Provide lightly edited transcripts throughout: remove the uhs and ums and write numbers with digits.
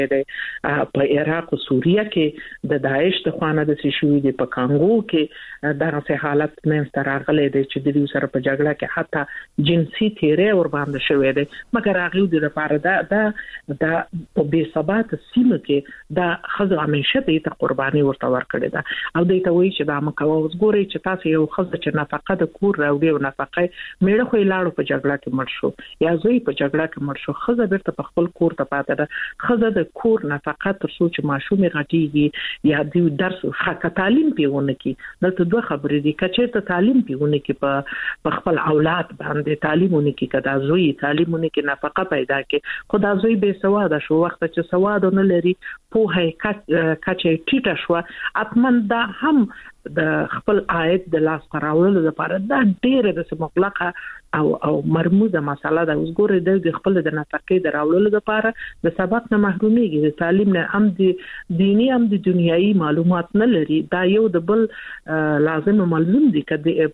دی په عراق او سوریه کې د داعش د خوانه د شوې د په کانګو کې دغه حالت منځ راغلي دی چې د دې سره په جګړه کې حتی جنسي تیرې ور باندې شوې دي مګر هغه د لپاره دا په بې ثبات سیمه کې دا خزه همیشه د قرباني ورته ورکړي دا او د ته وی چې دا مکو وګوري چې تاسو یو خزه چې نفقه د کور راوړي او نفقه میړه خو لاړو په جګړه کې مړ شو یا زوی په جګړه کې مړ شو خزه بیرته په خپل کور ته پاتې ده خزه د کور نفقه تر څو چې ماشومې غټيږي یا د درس حق تعلیم پیونه کې دلته دوه خبرې دي کچې ته تعلیم پیونه کې په خپل اولاد باندې تعلیمونه کې کدا زوی تعلیمونه کې نفقه پیدا کې خدا زوی به سواد شو وخت چې سواد نه لري په هي کچې ټیټه شو اتمن دا هم د خپل عاید د لاس راوړلو لپاره دا ډېر د مطلقه او مرموزه مسله ده اوس ګوره د خپل د نفقې د راوړلو لپاره د سبق نه محروميږي د تعلیم نه هم د دینی هم د دنیایي معلومات نه لري دا یو د بل لازم ملزم دي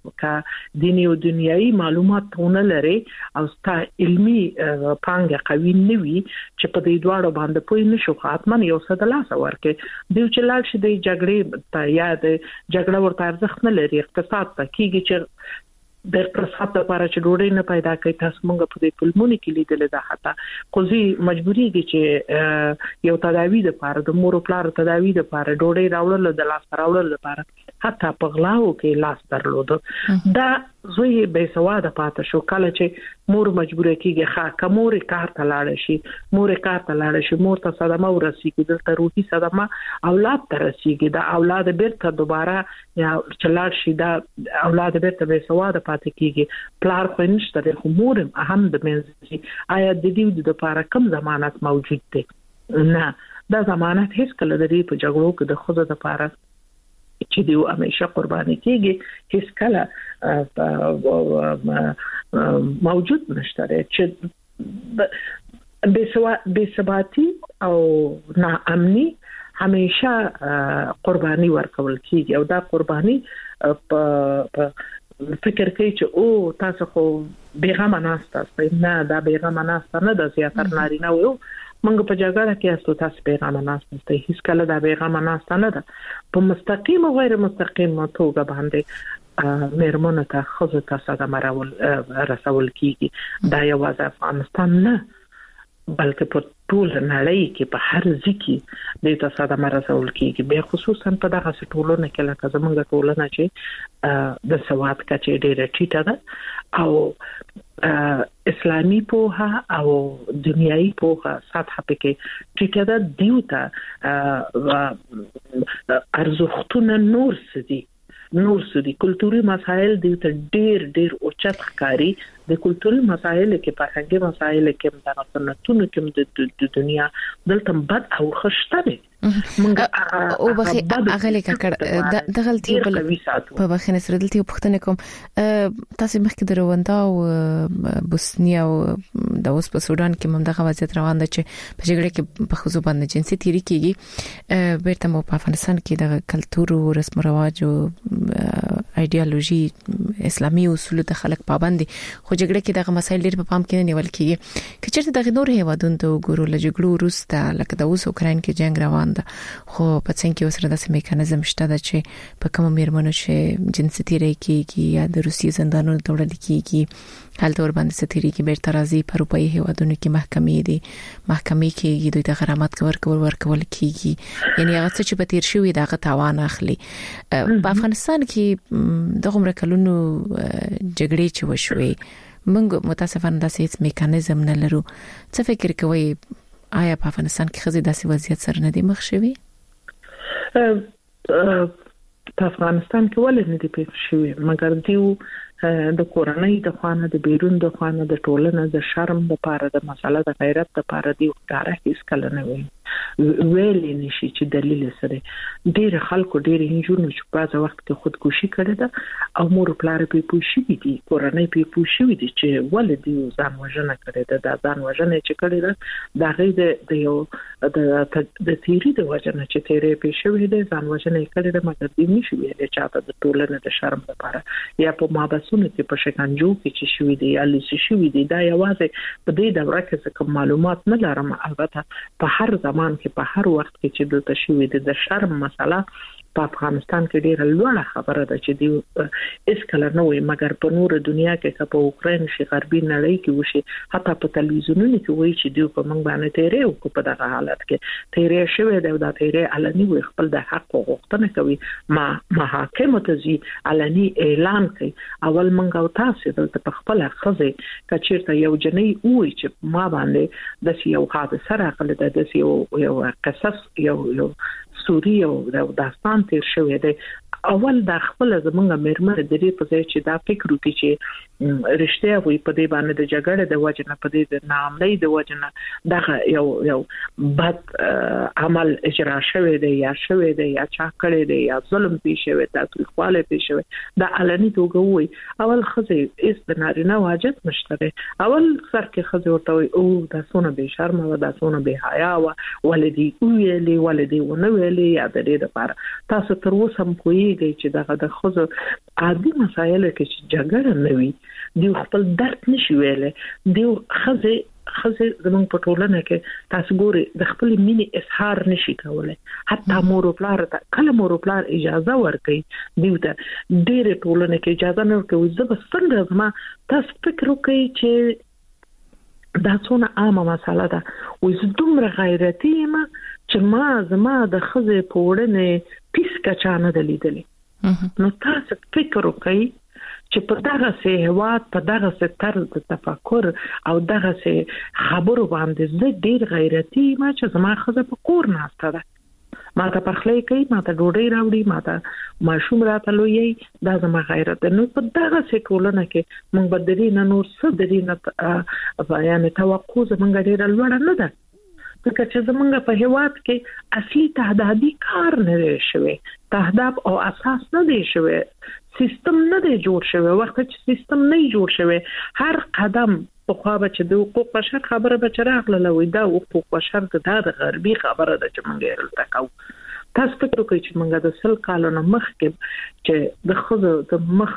کله دینی او دنیایي معلومات نه لري او ستا علمي پانګه قوي نه وي چې په دې دواړو باندې پوي نشو خاطمن یو څه د لاس ورکه دی چې لاړ شي د جګړې ته یاد جګړه ورته ارزښت نه لري اقتصاد ته کیږي چې د اقتصاد لپاره چې ډوډۍ نه پیدا کوي تاسو مونږ په دې فلمونو کې لیدل دا حتی قضې مجبوريږي چې یو تداوی د لپاره د مور او پلار تداوی د لپاره ډوډۍ راوړل د لاس راوړل لپاره حتی په غلاو کې لاس درلود دا زوی به سواده پاتې شو کله چې مور مجبوره کیږي ښه کومور کار ته لاړ شي مور کار ته لاړ شي مور ته صدمه ورسیږي د روحي صدمه اولاد ته رسیږي دا اولاد بیرته دوباره یا چلاړ شي دا اولاد بیرته به سواده پاتې کیږي پلار خو نشته خو مور هم د منځي آیا د دې د لپاره کم ضمانت موجود دی نه دا ضمانت هیڅ کله د دې په جګړو کې د خوده لپاره چې دیو همیشه قرباني کیږي هیڅ کله موجود نشته چې بے ثباتی او ناامني همیشه قرباني ورکول کیږي او دا قرباني په فکر کوي چې او تاسو خو بیغمه ناسته نه دا بیغمه ناسته نه د زیاتره نارینه وو منګ په جګړه کې تاسو بیغمه ناسته هیڅ کله دا بیغمه ناسته نه ده په مستقیم او غیر مستقیم توګه باندې مېرمنه ته خزه تاسو د مرول رسول کیږي دا یو وضع افغانستان نه بلکې په ټول نړۍ کې په هر ځکه د تاسو د مرسول کیږي به خصوصا په دغه ټولنه کې لکه زمونږ ټولنه چې د سواد کچې ډېره ټیټه ده او اسلامي پوهه او دنیایي پوهه سطح پکې ټیټه ده دیوته ارزښتونه نور سدي کلتوري مسایل دیوته ډېر اوچت ښکاری د کلتوري مسایل کې فرهنګي مسایل کې د سنتونو کې د دنیا دلته بد او خشته مونږ او بخي اغلی کړه د غلطي په بخنه سره دلته پښتنه کوم تاسو مخکې درووندا او بوسنیا او د اوس په سودان کې هم دغه وضعیت روان ده چې په جګړه کې په خصوص باندې جنسي تیری کیږي بیرته مو په افغانستان کې د کلتور او رسم او رواج او ایدئولوژي اسلامي اصول ته خلک پابند دي خو جګړه کې دغه مسایل ډېر په پام کې نه نیول کیږي کچېرته دغه نور هیوادونو ته وګورو لږ وروسته لکه د اوس اوکراین کې جنگ روان ده خو په څنګه کې وسره د میکانیزم شته د چې په کوم میرمنو چې جنسي تیری کیږي یا د روسي زندانونو ته وړل کیږي هلته ور باندې ستیری کې بیرته راځي په اروپאי هیوادونو کې محکمې کې دوی د غرامت ورکول کیږي یعنی هغه څه چې په تیر شوی دغه تاوان اخلي په افغانستان کې دغه مرکلونو جګړې چې وشوي موږ متاسفانه داسې میکانیزم نه لرو څه فکر کوئ آیا په افغانستان کې خزي داسې وضعیت سره نه دی مخ شوی په افغانستان کې ولې نه دی پیښ شوی مګر دیو د کورنۍ د خوانه د بیرون د خوانه د ټولنه د شرم لپاره د مسله د غیرت لپاره دی ښکارا هیڅ کله نه وي ویلې نشي چې دلیل سره ډېر خلکو ډېر انجونو چې په وخت کې خودکشي کړې ده او مور پلار په پوښي دي کورنۍ په پوښي دي چې ولدي ځان وژنه کړې ده د ځان وژنه چې کړې ده دا غي د یو د تیری د وژنه چې تیرې په شوې ده ځان وژنه کړې ده مګر دې نشي ویلې چې د ټولنې د شرم لپاره یا په مابسونو کې په شکنجو کې چې شوې دي یا لسی شوې دي دا یوازې په دې دوره کې څه معلومات نه لرم البته په هر زمان کې په هر وخت کې چې د تشوي د شرم مسله په افغانستان کې ډیره لوړه خبره ده چې دی اس کله نه وي مګر په نور دنیا کې په اوکرين شي غربي نړۍ کې وشي حتی په تلویزیونونو کې وایي چې دی په موږ باندې تیرې او په دغه حالت کې تیرې شوی دی او دا تیرې علني وي خپل د حق غوښتنه کوي محاکمه ته ځي علني اعلان کوي اول موږ او تاسو دلته په خپل خزه کچیرته یو جنۍ وایي چې ما باندې د یو حادثه راغله د یو قصص یو سوري او داستان تیر شوی دی اول د خپل زمونږ مرمر د دې په ځای چې دا فکر وکړي چې رښتیا وي په دې باندې د جګړې د وجنه په دې د ناملۍ د وجنه دا یو بد عمل اجرا شوی دی یا شوی دی یا چا کړی دی یا ظلم پیښ شوی دا خپل پیښ شوی دا علني توګه وي اول خزه اس د نارینه واجب نشته اول سر کې خزه ورته وي او دا سونه به شرم او دا سونه به حیا او ولدي ویلي ولدي ونه ویلي یا د دې لپاره تاسو تر اوسه هم کویږي چې دغه د خزه عادي مسایل کې چې جګړه نه وي دی خپل درد نشي ویلې دی خزه زمون په ټولنه کې تاسو ګوري د خپل مینې اظهار نشي کولای حتی مور او پلار ته کله مور او پلار اجازه ورکړي دیوته ډېر ټولنه کې اجازه نه ورکوي زه بس څنګه ما تاسو فکر وکړئ چې دا څونه عامه مسله ده او زه دومره غیرتي یم چې زما د خزه په وړنې پیس کچانه دلیدلې نو تاسو فکر وکړئ چې په دغه سه هواد په دغه سه طرز د تفکر او دغه سه خبرو باندې زه ډیر غیرتي ما چې زما خزه په کور ناسته ده ما ته پخلی کوي ما ته ډوډۍ راوړي ما ته ماشوم راته لوي دا زما غیرت نو په دغه سه کولنه کې موږ بدري نه نور څه دري نه یعنی توقع زمونږ ډیر لوړ نه ده ځکه چې زمونږ په هواد کې اصلي تهدیدي کار نه شوی تهداب او اساس نه دی شوی سیستم نه دی جوړ شوی وخت چې سیستم نه جوړ شوی هر قدم په خو به چې د حقوق بشر خبره به چراغله لوي دا حقوق بشر د غربي خبره ده چې موږ یې تکاو تاسو فکر کوئ چې موږ د 100 کالونو مخکې چې د خزو د مخ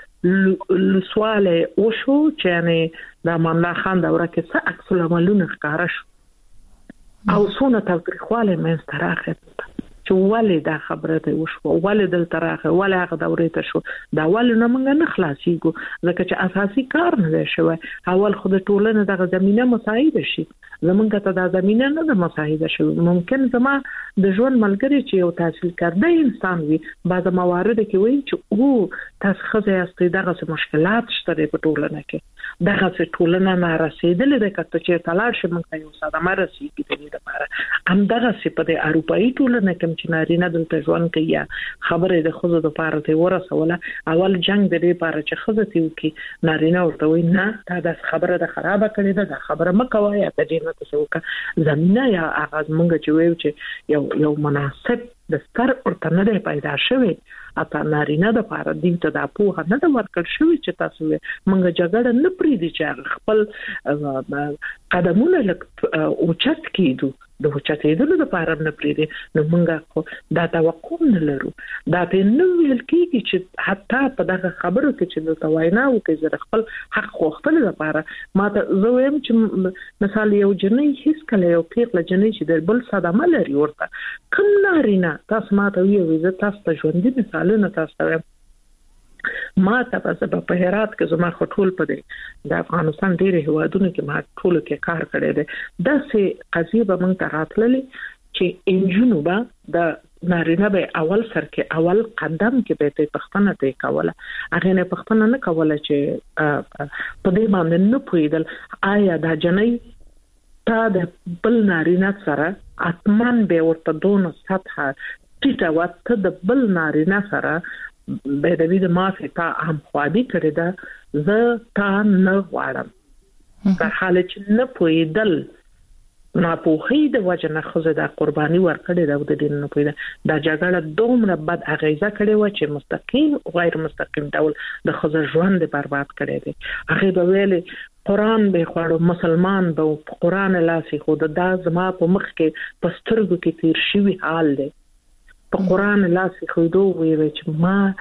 لسواله او شو چې نه د امان الله خان دوره کې څه عکس العملونه ښکارا شو او څونه تاریخواله مې ستراخه چې ولې دا خبره ته وشو ولې دل تراخه ولې هغه دورې ته شو دا ولې نه موږ نه خلاصيږو ځکه چې اساسي کار نه شوی اول خود ټولنه دغه زمينه مساعد شي زمونږ ته دا زمينه نه ده مساعد شي ممکن زما د ژوند ملګری چې یو تحصیل کرده انسان وي بعض موارد کې وایي چې او تاسو خزه است دغه مشکلات شته په ټولنه کې دغه ټولنه نه رسیدلې ده کته چې تلاش موږ ته یو صدمه رسیدي د دې لپاره هم دغه په د اروپאי ټولنه کې چې نارینه دلته ژوند کوي خبره د خزو د پاره ته ورسوله اول جنگ د دې لپاره چې خزه تی وکي نارینه ورته وي نه دا خبره د خرابه کړې ده دا خبره مکوه یا ته دې نه تاسو زمينه یا اغاز مونږ چې وایو چې یو مناسب د ستر ورته نه پیدا شوی اته نارینه د پاره دې ته د پوهه نه د ورکړ شوی چې تاسو مونږ جګړه نه پریدي چې خپل قدمونه لک اوچت کیدو د اوچتېدلو لپاره نه پریدي نو مونږ دا توقع نه لرو دا په نو ویل کېږي چې حتی په دغه خبرو کې چې د تواینا او کې زه خپل حق خپل لپاره ما ته زه ویم چې مثال یو جنې هیڅ کله یو پیغله جنې چې د بل صدمه لري ورته کوم نارینه تاسو ما ته ویو زه تاسو ته ژوندۍ مثالونه تاسو ته ما ته په هرات کې زما خټول په دی د افغانستان ډېر هوادونو کې ما ټول کې کار کړی دی د سه قضیه به مونږ ته راتللې چې انجنونو به د نارینه به اول سر کې اول قدم کې به ته پښتنه ته کوله هغه نه پښتنه نه کوله چې په دې باندې نه پویدل آیا دا جنۍ تا د بل نارینه سره اتمن به ورته دونه سطح ټیټه وته د بل نارینه سره به د دې مافه تا هم خوادي کړی دا زه تا نه غواړم په حال چې نه پویدل ناپوهي د وجه نه خزه د قرباني ورکړي د دین نه پیدا د جګړه دومره بد اغیزه کړي و چې مستقیم او غیر مستقیم ډول د خزه ژوند برباد کړي دي. هغه به ویل قرآن به خوړو مسلمان به قرآن لاسي خود د زما په مخ کې پسترګو کې تیر شوی حال دی. په قرآن لاسي خو دوی وی چې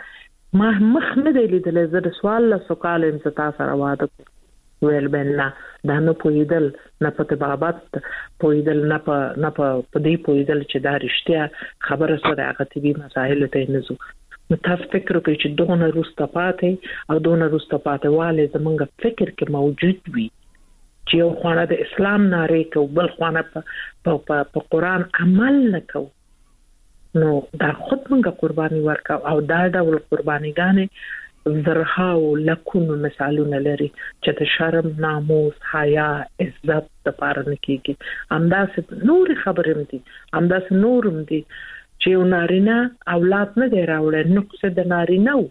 ما مخ نه دی لیدل زه د سوال له سوال هم زتا سره واده ویل بنه دا نه پویدل نه په تبابت پویدل نه په دې پویدل چې دا رښتیا خبره سره هغه طبي مسایل ته نه زو. نو تاسو فکر کوئ چې دونه روسته پاتې او دونه روسته پاتې والے زمونږ فکر کې موجود وي چې یو خوانه د اسلام ناره کو بل خوانه په قرآن عمل نکو نو دا خود مونږه قرباني ورکاو او دا ډول قربانيګانې زرهاو لکونو مثالونه لري چې د شرم ناموس حیا عزت د پاره نکېږي. همداسې نور خبرې دي همداسې نورم دي چې یو نارینه اولاد نه دی راوړی نقص د نارینه و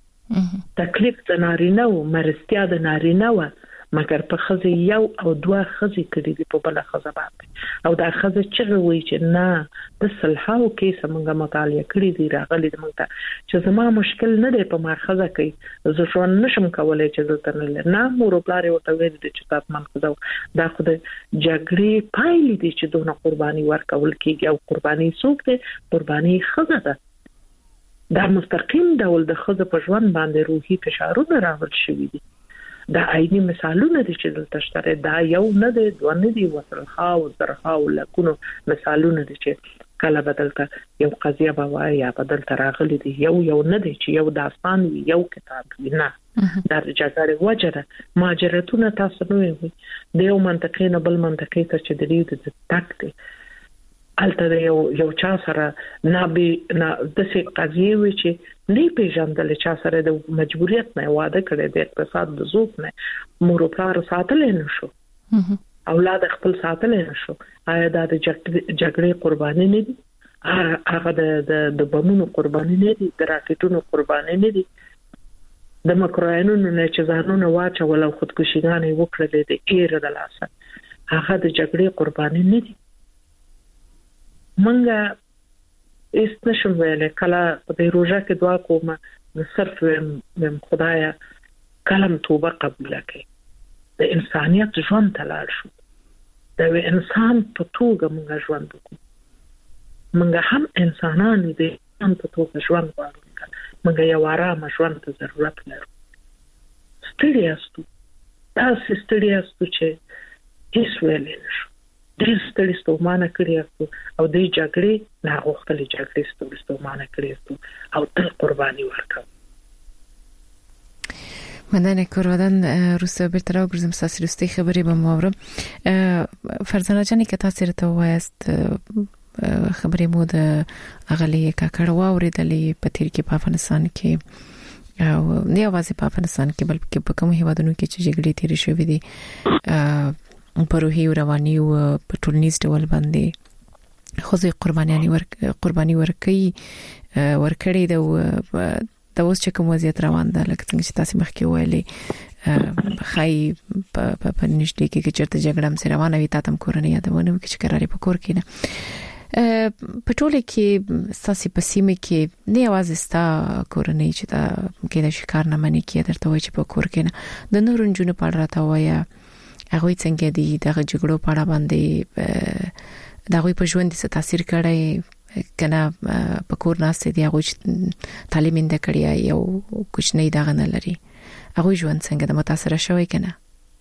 تکلیف د نارینه و مرستیا د نارینه و مګر په خزه یو او دوه خزه کړي دي په بل خزه باندې او دا خزه چې وی چې نه د صلحاو کې څنګه مطالعه کړي دي راغلي د مونږ ته چې زما مشکل نه دی په ما خزه کې زه ژوند نشم کولای چې زه تنه نه مور پلار یو ته ویل دي چې تاسو من خزه دا خو د جګړې پایلې دي چې دونه قرباني ورکول کېږي او قرباني څوک دی قرباني خزه ده. دا مستقیم ډول د خزه په ژوند باندې روحي فشارونه راوړل شوي دي. دا عیني مثالونه دي چې دلته شته دا یو نه دی دوه نه دی وسرخا او زرخا او لکونو مثالونه دي چې کله بدلته یو قضیه به وای یا بدلته راغلي دي یو نه دی چې یو داستان وي یو کتاب نه دا جګړه وجره ماجرتونه تاسو نه وي د یو منطقې نه بل منطقې ته چې د تک دي الته یو چا سره نه د څه قضیه وي چې نه پیژندل چا سره د مجبوریت نه واده کړي د اقتصاد د ذوق نه مور پلار ساتل نه شو اولاد خپل ساتل نه شو آیا دا د جګړې قرباني نه دي هغه د بمونو قرباني نه دي د راکټونو قرباني نه دي د مکروینونو نه چې ځانونه واچول او خودکشیګانې وکړلې د ایره د لاسه هغه د جګړې قرباني نه دي. منګه اس نشم ویلې کله په روزه کې دعا کوم نو صرف ویم خدایا کلم توبه قبول کړي د انسانيت ژوند تلل شو د انسان په توګه موږ ژوند وکړو موږ هم انسانان دي هم په توګه ژوند وکړو موږ یو آرام ژوند ته ضرورت لرو. ستړي استو تاسو ستړي استو چې هیڅ ویلې نشو دې ستړي ستومانه کړی او دې جګړې نه غوښتلې جګړې ستومانه کړی او تل قرباني ورکړ. مننه کورودن روسا بیرته راوګرځم ساسي رستي خبرې به مورم فرزانه جاني که تاسو ته وایست خبرې مو د اغلې کاکړ واوریدلې په تیر کې په افغانستان کې او نه یوازې په افغانستان کې بلکې په کوم هیوادونو کې چې جګړې تیرې شوې دي په روحي او رواني او په ټولنیز ډول باندې خوځې قرباني ورکړي د اوس چې کوم وضعیت روان ده لکه څنګه چې تاسو مخکې ویلي خای په نشټي کې چې چرته جګړه هم سره روانه وي تاسو کورنۍ یادونه وکړي چې قرارې په کور کې نه په ټوله کې ساسي په سیمه کې نه یوازې ستا کورنۍ چې دا کې د شکار نه منې کې درته وایي چې په کور کې نه د نورو جنونو په اړه راته وایي هغه څنګه دي د جګړو په اړه باندې دا غوي په ژوند څه تاثیر کړی کنه په کور ناست دي هغه تعلیم انده کړی یو کوچنی دغه نه لري هغه ژوند څنګه د متاثر شوی کنه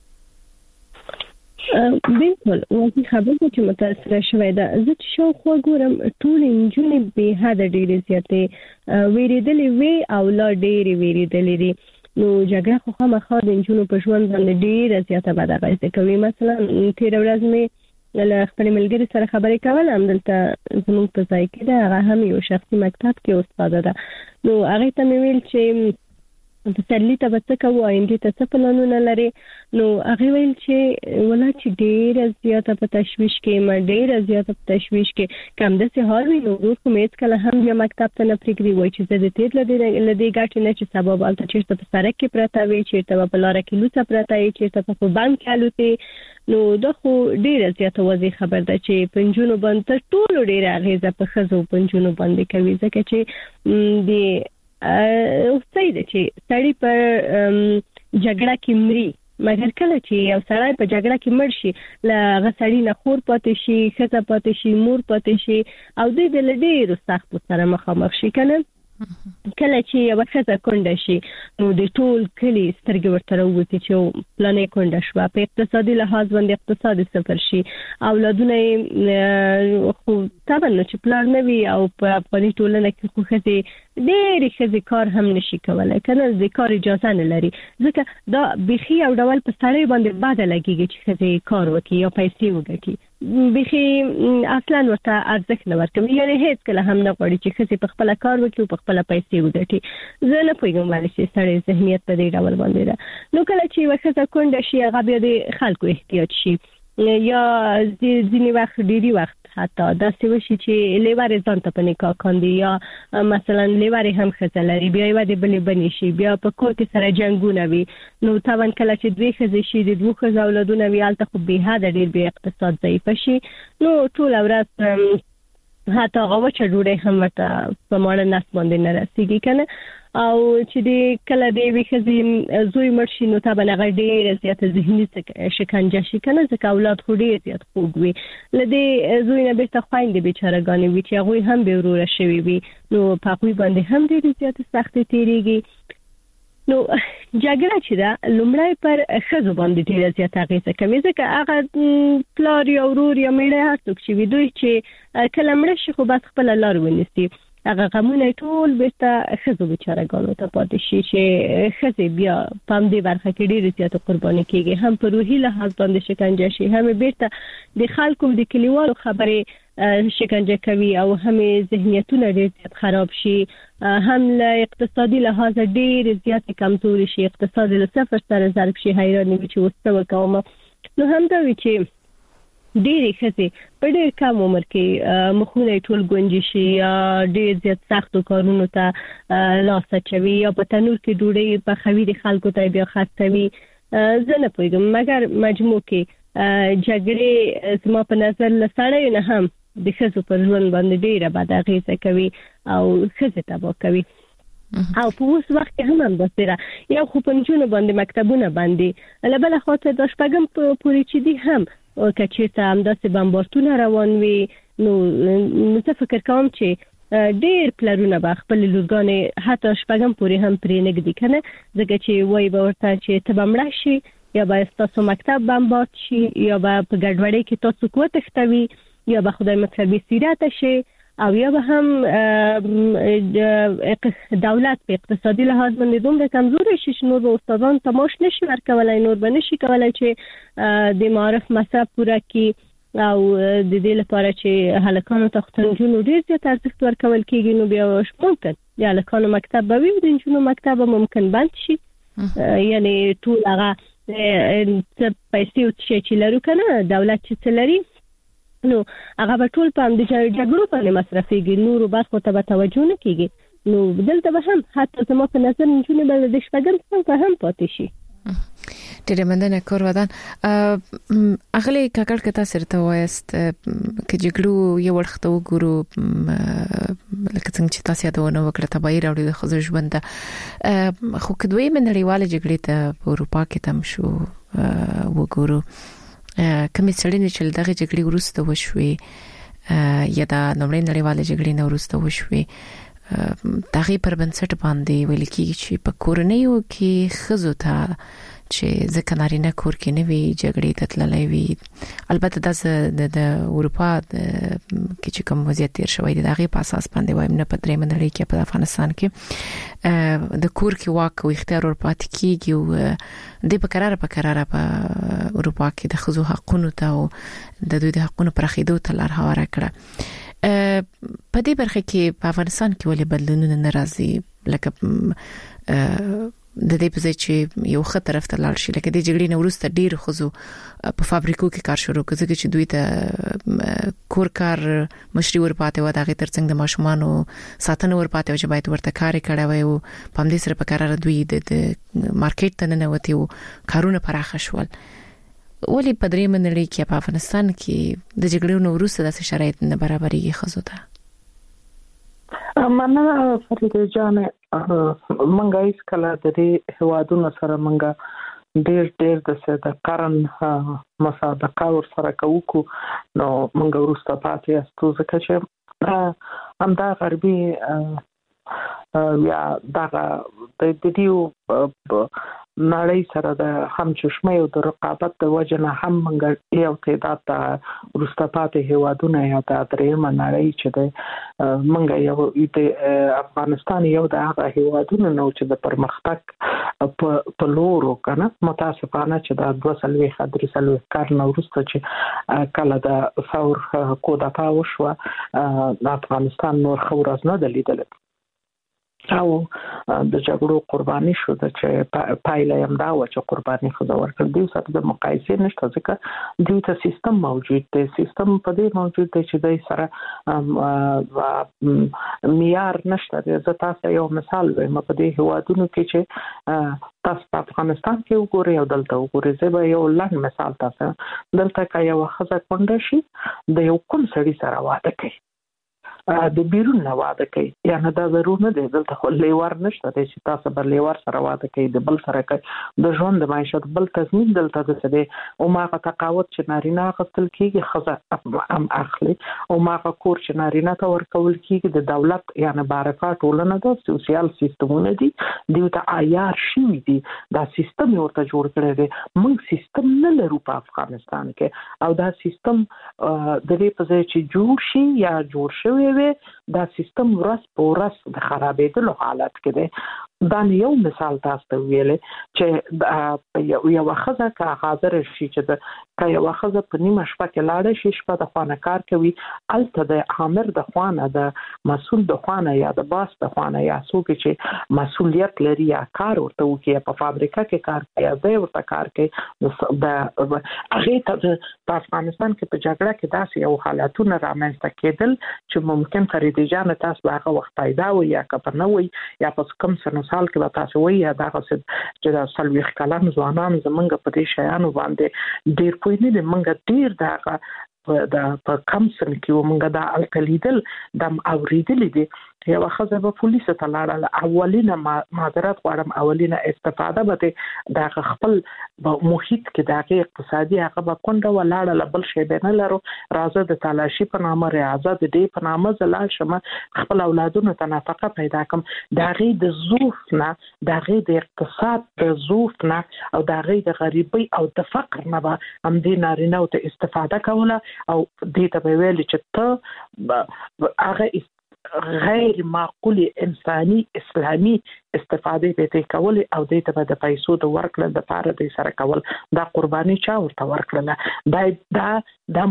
بالکل واقعي خبره چې متاثر شوی دا زه چې شو خو ګورم ټول انجونې به هدا ډېرې زیاتې ویریدلې وی او لا ډېرې ویریدلې دي نو جګړه خو خامخا د انجونو په ژوند باندې ډېره زیاته بد اغېزه کوي. مثلا تیر ورځ مې له خپل ملګری سره خبرې کول هم دلته زموږ په ځای کې دا هغه هم یو شخصي مکتب کې استاد ده نو هغه ته مې ویل چې تسلی ته بڅکه وایي ته څه پلانونه لري نو هغه ویل چې ولا چې ډېر زیاته په تشویش کې ما ډېر زیاته په تشویش کې کم د سه هار وی نو ورته مېز کله هم یا مکتب ته نه پریږدي وای چې زه د تیر لدی ګټ نه چې سبب الته چې په سړک کې پراته وي چې په لار کې لوڅه پراته وي چې په بانک کې الوتي نو دا خو ډېر زیاته وځي خبر ده چې پنځونو باندې ټول ډېر اغیزه په خزو پنځونو باندې کوي ځکه چې د اوسېده چې سړی په جګړه کې مري مګر کله چې یو سړی په جګړه کې مړ شي ل غسړی نه خور پاتې شي خزه پاتې شي مور پاتې شي او د ډېر سخت سره مخامخ شي کنه کله چې یو خزه کونډه شي نو د ټول کلی سترګې ورته راوځي چې پلانې کونډه شو په اقتصادي لحاظ باندې اقتصادي صفر شي اولادونه خو طبعا چې پلان نه وي او په افغاني ټولنه کې خو خزه ډېر خزه کار هم نشي کولای کنه د کار اجازه نه لري ځکه دا بخي او ډول په سړی باندې باندې لګيږي چې خزه کار وکړي یا پیسې وګټي بخي اصلا ورته ارزښت نه ورکوي یعنی هیڅ کله هم نه غواړي چې خزه په خپل کار وکړي او په خپل پیسې وګټي زه نه پوهیږم ولې چې سړی ذهنیت په دې ډول باندې ده نو کله چې وخت کونډه شي هغه بیا د خلکو احتیاج شي یا ځینې وخت ډېری وخت حتی دا څه وشي چې لیوار ځان ته په نکاح کاندي یا مثلا لیوار هم خزه لري بیا یو د بلې بنې شي بیا په کور کې سره جنگونه وي نو طبعا کله چې دوی خزه شي د دوه خزه اولادونه وي الته خو به حد ډېر به اقتصاد ضعیف شي نو ټول ورځ حتی هغه چې ډوډۍ هم ورته په ماړه نس باندې نه رسیږي کنه او چې د کله دی وخزي زوی مرشي نو طبعا هغه ډېر زیاته ذهني شکنجه شي کنه ځکه اولاد خو ډېر زیات خوږ وي لدی زوی نه بیرته خويندې بیچارهګانی وي چې هغه هم به ورور شوي وي نو په هغه باندې هم ډېر زیات سخت تیریږي نو جګړه چې دا لومړی پر خزو باندې ډېر زیات اغیزه کوي ځکه هغه پلار یا ورور یا میړه هر څوک چې دوی چې کله مړ شي خو بس خپل لار ونیسي هغه غمونه ټول بیرته خزو بیچارهګانو ته پاتې شي چې خزه بیا پام دې برخه کې ډېر زیات قرباني کیږي هم په روحي لحاظ باندې شکنجه شي هم بیرته د خلکو د کلیوالو خبرې شکنجه کوي او هم ذهنیتونه ډېر زیات خراب شي هم له اقتصادي لحاظ ډېر زیات کمزوري شي اقتصاد له صفر سره ضرب شي حیران وي چې وسته وکوم نو هم دا وی چې ډېر خزه په ډېر کم عمر کې مخونه ټول ګونجي شي یا ډېر زیات سختو کارونو ته لاس اچوي یا په تنور کې ډوډۍ په خوي د خلکو ته بیا خرڅوي زه نه پوهیږم مګر مجموع کې جګړې زما په نظر لسړی نه هم د خزو پر ژوند باندې ډېره بد اغیزه کوي او خزه تباه کوي او په اوس وخت کې هم بسره یو خو پنځونه باندې مکتبونه باندې لبل خاطر د شپږم پوری چې دي هم او کچېته هم داسې بمبارتونه روان وي نو زه فکر کوم چې ډېر پلرونه به خپل لورګانې حتی شپږم پورې هم پرې نږدې کنه ځکه چې وای به ورته چې ته به مړه شي یا به تاسو مکتب بمبارد شي یا به په ګډوډۍ کې تاسو کوه تختوي یا به خدای مطلبي سیرت شي او یا به هم دولت په اقتصادي لحاظ باندې دومره کمزوري شي چې نور استادان تماش نشي ورکولای نور به نشي کولای چې د معرف مصرف پوره کړي او د دې لپاره چې هلکانو ته ختنجونو ډېر زیات ارزښت ورکول کېږي نو بیا ممکن د هلکانو مکتب به وي د نجونو مکتب ممکن بند شي یعنی ټول هغه څه پیسې او څه چې لرو کنه دولت چې لري نو هغه به ټول په د جګړو باندې مصرفيږي نور برخو ته توجه نه کیږي نو بدلته به هم حتی زما په نظر نجونې به د شپږم څنګه هم پاتې شي ډېر مننه کور ودان اغلی کاکړ کته سرته وایست چې جګړو یو وخت وګورو لکه څنګه چې تاسو یادونه وکړه تبعیر او د خزو ژوند خو کدوې منړیواله جګړې ته په اروپا کې تم شو وګورو کومې څړنې چې دغه جګړې وروسته وشوي یا د نړۍ نړیواله جګړې نه وروسته وشوي دغه پر بنسټ باندې ویل کېږي چې په کورنیو کې خزو ته چې ځکه نارینه کور کې نه وی جګړې ته تللې وي البته د اروپا کې چې کوم وضعیت تیر شوی دی دغه په اساس باندې وایم نه په درې منړۍ کې په افغانستان کې د کور کې واک او اختیار ورپات کیږي او د په قرار په اروپا کې د خزو حقونو ته او د دوی د حقونو پرخېدو ته لار هواره کړه په دې برخه کې په افغانستان کې ولې بدلونونه ناراضي لکه د دې په ځای چې یو خط طرف ته لاړ شي لکه د جګړې نه وروسته ډیر خزو په فابریکو کې کار شروع کړي چې دوی ته کور کار مشري ورپاتې و دغه ترڅنګ د ماشومانو ساتنه ورپاتې و چې باید ورته کار کړي وي او په همدې سره په قرار دوی د مارکیټ ته نه وتی او کارونه پراخ شول. ولې په درې منلي کې په افغانستان کې د جګړې نه وروسته د شرایط نه برابرېږي خزو ته؟ مننه فرید جان. منګه هیڅ کله د دې هوادونو سره منګه ډېر د قرن مصادقه ور سره کوو نو منګه ورسته پاتې استو ځکه چې همدا غربي یا دغه د دې نړۍ سره د همچشمه او د رقابت د وجه نه هم منګه یو تعداد د ورسته پاتې هوادونه یا د درېمه نړۍ چې د منګه یو د افغانستان یو د هغه هوادونو نو چې د پرمختګ په لورو کنه متاسفانه چې د 2 کال نو ورسته چې کله د ثور کودا پاوشو د افغانستان نور خورز نه دلیدل او د جګړو قرباني شو چې پایله هم دا و چې قرباني خو دا ورکړ دی سره د مقایسې نشته ځکه دوی ته سیستم موجود دی سیستم په دې موجود دی چې دای سره معیار نشته. زه تاسو یو مثال وایم په دې هوادونو کې چې تاسو په افغانستان کې وګورئ او دلته وګورئ. زه به یو لږ مثال تاسو دلته کې یو خزه کونډه شي د یو کوم سړي سره واده کوي د بیرون نه واده کوي یا نه دا ضرور نه دی دلته خو لیوار نشته چې تاسو بر لیوار سره واده کوي د بل سره کوي د ژوند د معیشت بل تضمین دلته د دی او ماغه تقاوت چې نارینه غوښتل کیږي خزه هم اخلي او ماغه کور چې نارینه ته ورکول کیږي د دولت یا نه بارفا ټولنه د سوسیال سیستمونه دي دوی ته عیار شي دي دا سیستم ورته جوړ کړی دی. موږ سیستم نه لرو په افغانستان کې او دا سیستم د دې په ځای چې جوړ شي یا جوړ شوی دا سیستم ورځ په ورځ د خرابېدلو حالت کې دی. دا یو مثال تاسو ته ویل چې یو خزه کا حاضر شي چې د یو خزه په نیمه شپه کې لاړ شي شپه د خوانه کار کوي الته د عامر د خوانه د مسول د خوانه یا د باس د خوانه یا څوک چې مسولیت لري یا کار ورته وکي په فابریکه کې کار کوي دی ورته کار کوي د هغه ته په افغانستان کې په جګړه کې داسې یو حالتونه رامنځته کېدل چې ممکن فرید جان تاسو هغه وخت پیدا وي یا کپر نه وي یا په کوم سنو سال کې به تاسو وایي دا چې د سلويخ کلام ځوانان زمونږ په دې شیانو باندې ډیر پوه نه دي. مونږ ډیر دا په کم سن کې مونږ دا الکلیدل د اوریدل دي. یو خزه په پولیس ته لاړه اولینه معذرت غواړم اولینه استفاده به د خپل محیط کې د اقتصادي هغه به کونډه ولاړه لبل شی به نه لرو راځه د تلاشي په نامه ریاضت دې په نامه زلا شمه خپل اولادونو ته نفقه پیدا کوم د غي د زوف نه د غي د اقتصاد د زوف نه او د غي د غریبۍ او د فقر نه به هم دې نارینه ته استفاده کوله او دې ته ویل چې ته هغه غیر معقول انساني اسلامي استفاده به کول او د ته د پیسو د ورکړل د پاره د سره کول دا قرباني چا ورته ورکړل دا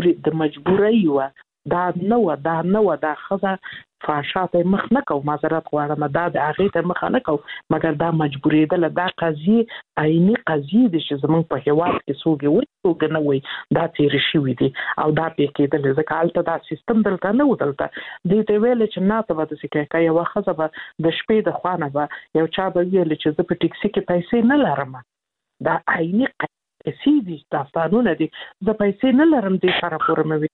مجبوري و دا نو دا خزه فاشات مخ نه کو معذرت غواړم دا د هغه ته مخ نه کو مګر دا مجبورې ده دا قضیه عیني قضیه دي چې زمونږ په هیواد کې سوګي وي او نه وي دا تیر شي وي دي او دا په کې د ځکه دا سیستم دلته نه ودلته دې ته ویل چې نه ته د سکه یو خزه به د شپې د خوانه به یو چا به ویل چې زه په ټیکسي کې پیسې نه لرم دا عیني قضیه دي تاسو نه دي زه پیسې نه لرم دې سره پورموي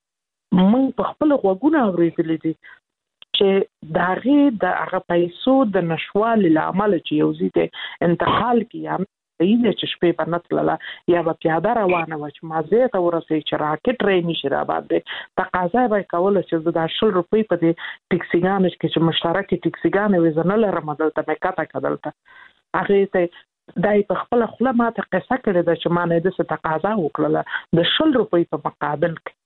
موږ په خپل غوګونه اورېدلې دي چې داغه د هغه پیسو د نشوال لامل چې یو زیاته انتقال کیه ایله چې شپې په نتلله یا په پیاده روانه و چې مازه ته ورسې چې راکټ رې نشي را باندې تقاضا به کوله چې د 10 روپۍ په دې ټیکسیګان چې مشترک ټیکسیګان وزنه لرم دلته مې کاته کدلته هغه ته دای په خپل خپل ماته قصه کړې ده چې ما نه د تقاضا وکړه د 10 روپۍ په مقابل کې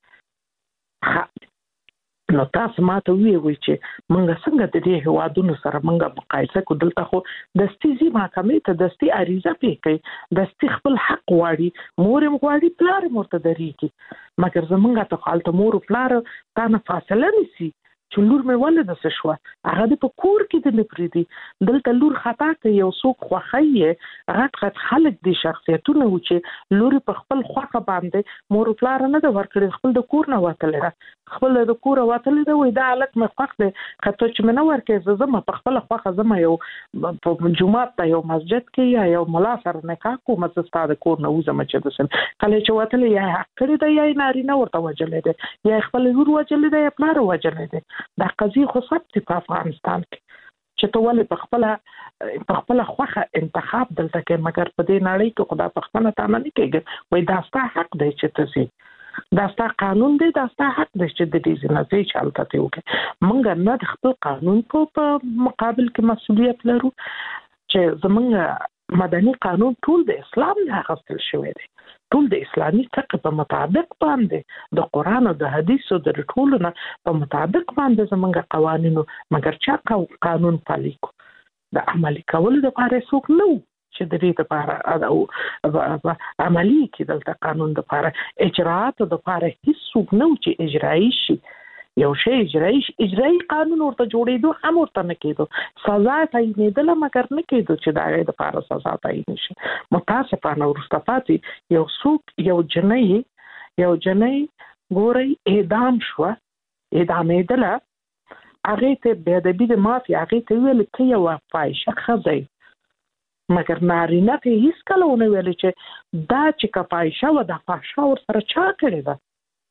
نو تاسو ماته وی چې مونږ څنګه د دې هوادونو سره مونږه مقایسه کو دلته خو دستي زی محکمې ته دستي عریضه پېکي دستي خپل حق واړي مور غواړي پلار مرته دري کی مګر زمونږه ته خالته مور پلار تا نه فاصله نسی چې لور مې ولې د څه شو هغه د په کور کې د نپریدي دلته لور خطا کوي یو څوک خوخی غټ خلک دي شخصیتونه و چې لور په خپل خوخه باندې مور پلار نه د ورکړي خپل د کور نه وتلې خپل د کور وتلې دا وې دا الک مې خوخ دي کته چې مې نه ورکې زما په خپل خوخه زما یو په جمعه ته یو مسجد کې یا ملا سره نکاح کوم چې ستاسو د کور نه وزم چې دسن کله چې وتلې یا کړی دا یا نارینه ورته وجلې ده یا خپل لور وجلې ده یا پلار وجلې ده دا قضیه خو ثبت په افغانستان کې چې ته ولې په خپل خوخه انتخاب دلته کې مګر په دې نړۍ کې خدا په خپل تامه نه کېږي وای دا ستاسو حق دی چې تاسو دا ستاسو قانون دی دا ستاسو حق دی چې د دې نه ځي چالتته وکړي مونږ نه د خپل قانون په مقابل کې مسؤلیت لرو چې زمونږ مدني قانون ټول د اسلام نه غوښتل شوی دی ټول د اسلامي فقه په مطابق باندې د قران او د حدیثو د ټولو نه په مطابق باندې زمونږ قوانینو مګر چې قانون پالي کو د عملي کولو لپاره څوک نو چې د دې لپاره عملي کې دلته قانون لپاره اجراءات لپاره هیڅ څوک نو چې اجرایي شي یو شی اجرایي قانون ورته جوړېدو هم ورته نه کېدو سزا تعینېدل مګر نه کېدو چې دا غي د لپاره سزا تعین شي متاسفانه ورسته پاتې یو څوک یو جنۍ ګوري اعدام شو اعدامېدل هغه ته به د بيد مافي هغه ته ویل کې یو فایشه خزي مګر نارینه ته هیڅ کله ونه ویل چې دا چې کفایشه و د فحشا ور سره چا کړی ده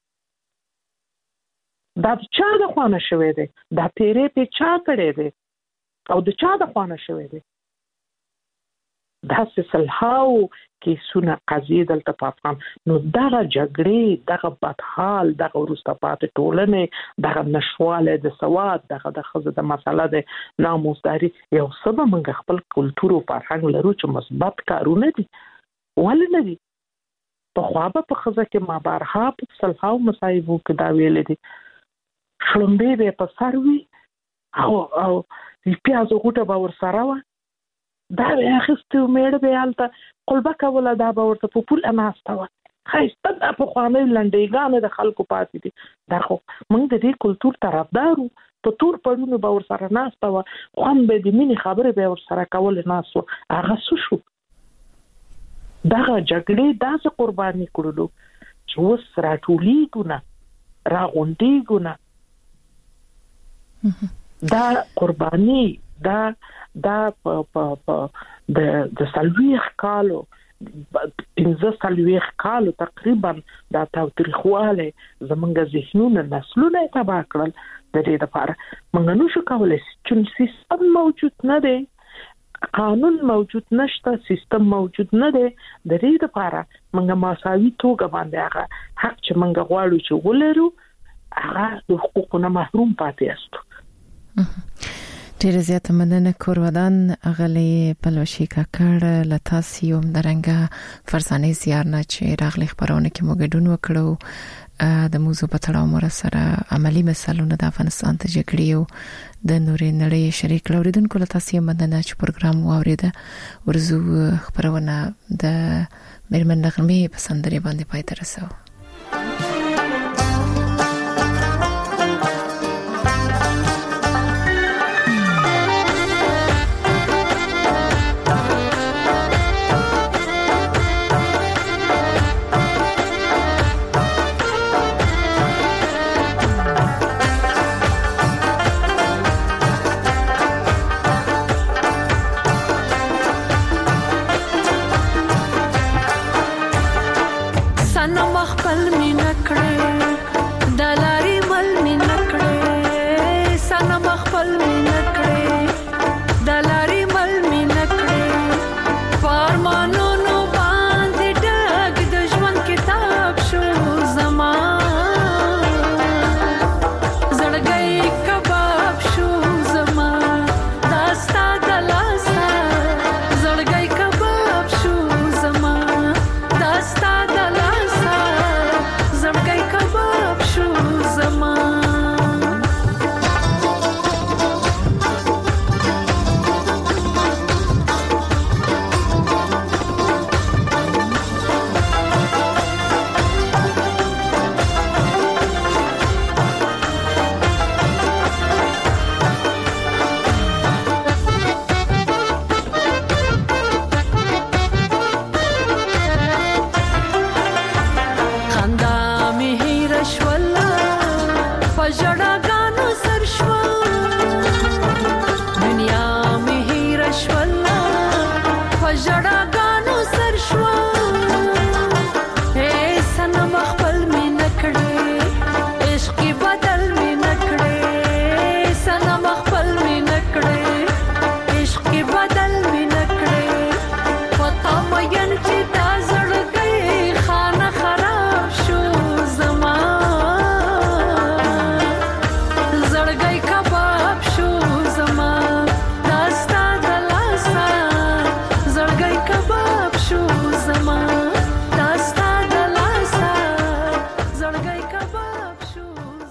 دا چا د خوانه شوی دی دا تیرې په چا کړی دی او د چا د خوانه شوی دی دا سلهاو کې سونه قضیه دلته په افغان نو دغه جګړې دغه بدحال دغه ورستپات ټولنه دغه نشواله د سواد دغه د خزه د مسله د ناموسداري یو سبب موږ خپل کلتور او فرهنګ لرو چې مثبت کارونه دي ولې نه دي په خوابه په خزه کې ما بارها په سلهاو مصايبو کې دا ویل دي شلمبه به په سروي او پیاز غوټه به ور سره و دا اخستو مېړه به الته قلبه کوله دا به ورته په پول اناسته و خایسته د په خوانه لنډېګانه د خلکو پاتې دي دا خو موږ د دې کلچر طرفدارو په تور پړونو به ور سره ناسته و خوان به د مینې خبره به ور سره کول ناسو هغه شو دغه جګړې داسې قرباني کړلو چې وس راټولېږو نه راغونډېږو نه دا قرباني دا په د سلويخ کالو 15 کالو تقریبا دا تاریخواله زمونږ ذهنونه نسلونه تبا کړل د دې لپاره موږ نو شو کولای چې سیستم موجود نه دی قانون موجود نشته سیستم موجود نه دی د دې لپاره موږ مساوي توګه باندې هغه حق چې موږ غواړو چې ولرو هغه د حقوقو محروم پاتې است ډیر زیات مننه کورودان اغلی پلوشي کاکړ لتاسیوم درنګه فرزانه زیارنا چې راغلی خبرونه کې موږ وکړو د موضوع په تړاو مر سره عملی مسلونه د افغانستان ته جګړې او د نورې نړۍ شریک لوریدونکو لتاسیوم مننه چې پروګرام واوریده ورزو خبرونه د مرمن نغمه په سندري باندې پای ته رسو سنم وخت پتا